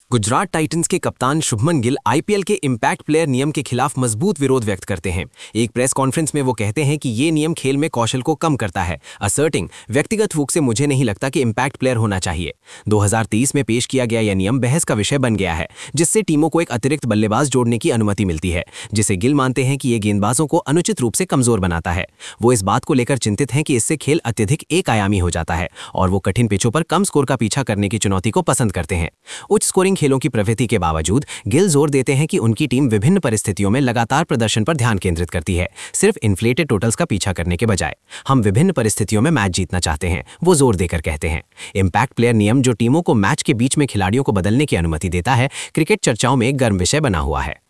Gujarat Titans के कप्तान Shubman Gill IPL के इम्पैक्ट प्लेयर नियम के खिलाफ मजबूत विरोध व्यक्त करते हैं। एक प्रेस कॉन्फ्रेंस में वो कहते हैं कि ये नियम खेल में कौशल को कम करता है। असर्टिंग, व्यक्तिगत फूक से मुझे नहीं लगता कि इम्पैक्ट प्लेयर होना चाहिए। 2030 में पेश किया गया यह नियम बहस का विषय बन गया है, जिससे टीमों को एक अतिरिक्त बल्लेबाज जोड़ने की अनुमति मिलती है, जिसे गिल मानते हैं कि ये गेंदबाजों को अनुचित रूप से कमजोर बनाता है। वो इस बात को लेकर चिंतित हैं कि इससे खेल अत्यधिक एक आयामी हो जाता है और वो कठिन पिचों पर कम स्कोर का पीछा करने की चुनौती को पसंद करते हैं। उच्च स्कोरिंग खेलों की प्रवृत्ति के बावजूद गिल जोर देते हैं कि उनकी टीम विभिन्न परिस्थितियों में लगातार प्रदर्शन पर ध्यान केंद्रित करती है, सिर्फ इन्फ्लेटेड टोटल्स का पीछा करने के बजाय। हम विभिन्न परिस्थितियों में मैच जीतना चाहते हैं, वो जोर देकर कहते हैं। इम्पैक्ट प्लेयर नियम, जो टीमों को मैच के बीच में खिलाड़ियों को बदलने की अनुमति देता है, क्रिकेट चर्चाओं में एक गर्म विषय बना हुआ है।